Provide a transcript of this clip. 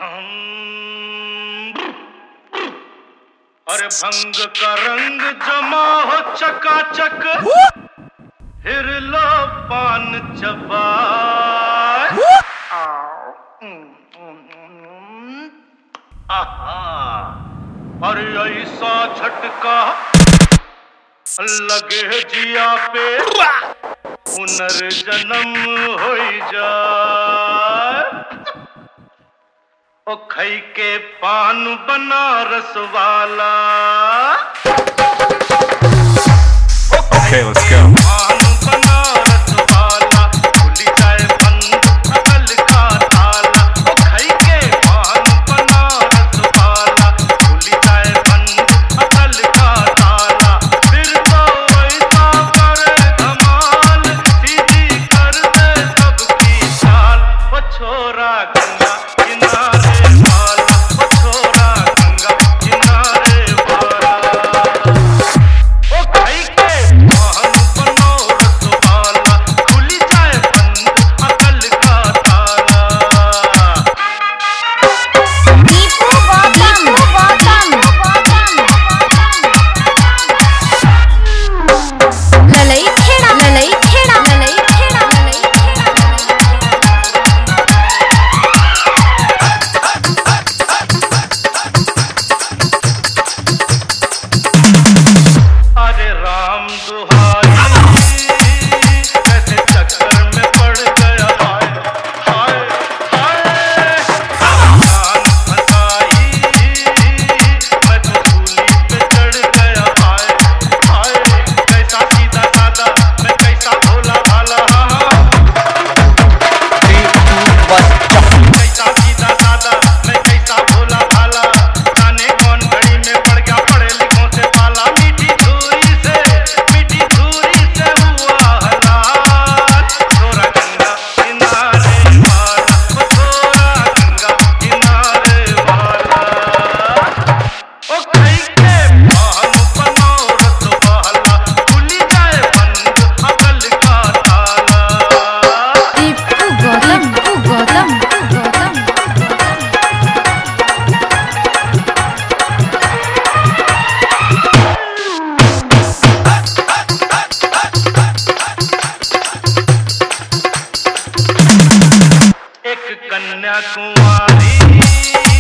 अरे भंग का रंग जमा हो चकाचक, फिर लो पान चबाए। और ऐसा झटका लगे जिया पे, पुनर्जन्म हो जाए। ओ खई के पान बनारस वाला। Okay, let's go. पान बनारस वाला, खुली जाए बंद अकल का ताला। ओ खई के पान बनारस वाला, खुली जाए बंद अकल का ताला। फिर तो वैसा करे धमाल, सीधी कर दे सबकी चाल। ओ छोरा गंगा किनारे वाला, ओ छोरा गंगा किनारे वाला। ओ खई के पान बनारस वाला, खुली जाए बंद अकल का ताला। दीपू गौतम ललई खेड़ा ललई खेड़ा ललई खेड़ा ललई अरे राम दुहाई, कैसे चक्कर में पड़ गया। हाय हाय हाय, जान फसाई, मैं तो सूली पे चढ़ गया। हाय हाय, कैसा सीधा साधा, मैं कैसा भोला भाला। कैसा सीधा साधा, मैं कैसा भोला भाला। जाने कौन घड़ी में पड़ गया पढ़े लिखों से पाला। मीठी धूरी से हुआ हलाल। छोरा गंगा किनारे वाला, ओ छोरा गंगा किनारे वाला। ओ खई के पान बनारस वाला, खुली जाए बंद अकल का ताला। दीपू गौतम एक कन्या कुमारी